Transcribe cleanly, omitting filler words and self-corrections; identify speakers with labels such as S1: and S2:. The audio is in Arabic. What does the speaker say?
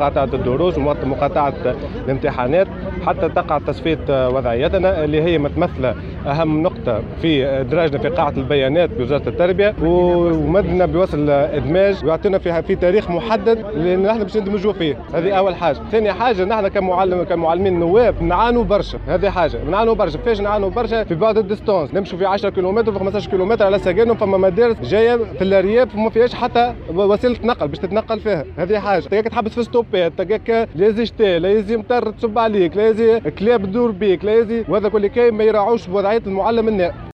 S1: مقاطعة الدروس ومقاطعة الامتحانات حتى تقع تصفية وضعيتنا اللي هي متمثلة أهم نقطة في إدراجنا في قاعة البيانات بوزارة التربية، ومدنا بوصل إدماج ويعطينا في تاريخ محدد اللي نحن باش ندمجوا فيه. هذه أول حاجة. ثاني حاجة نحن كمعلمين نواب نعانوا برشا، هذه حاجة نعانوا برشا. فاش نعانوا برشا؟ في بعض الديستونس نمشوا في 10 كيلومتر في 15 كيلومتر على سكنهم، فما مدارس جاية في الأرياف وما فيهاش حتى وسيلة نقل باش تتنقل فيها. هذه حاجة. تلقاك تحبس في ستوبات، تلقاك لازم شتاء، لازم مطر تصب عليك، لازم كلاب تدور بيك، لازم، وهذا كل كاين ما يراعوش بوضعية المعلم النائب.